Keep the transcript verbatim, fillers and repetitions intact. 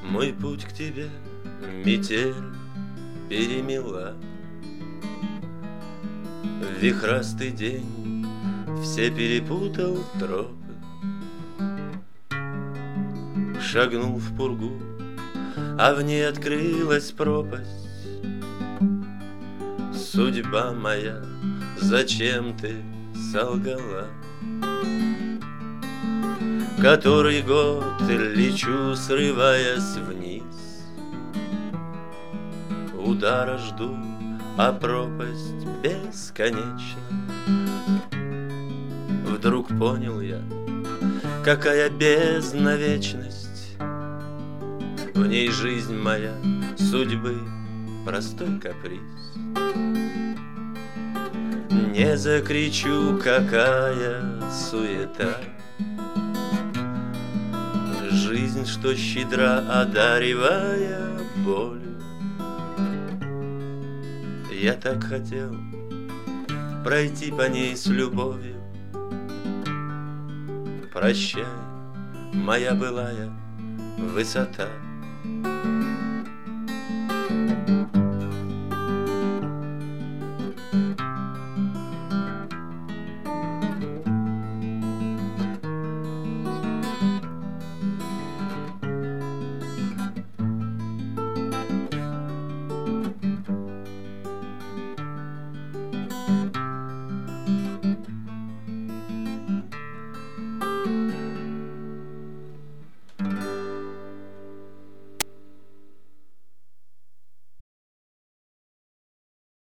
Мой путь к тебе метель перемела. В вихрастый день все перепутал тропы. Шагнул в пургу, а в ней открылась пропасть. Судьба моя, зачем ты солгала? Который год лечу, срываясь вниз. Удара жду, а пропасть бесконечна. Вдруг понял я, какая бездна вечность. В ней жизнь моя, судьбы простой каприз. Не закричу, какая суета. Жизнь, что щедра, одаривая болью. Я так хотел пройти по ней с любовью. Прощай, моя былая высота.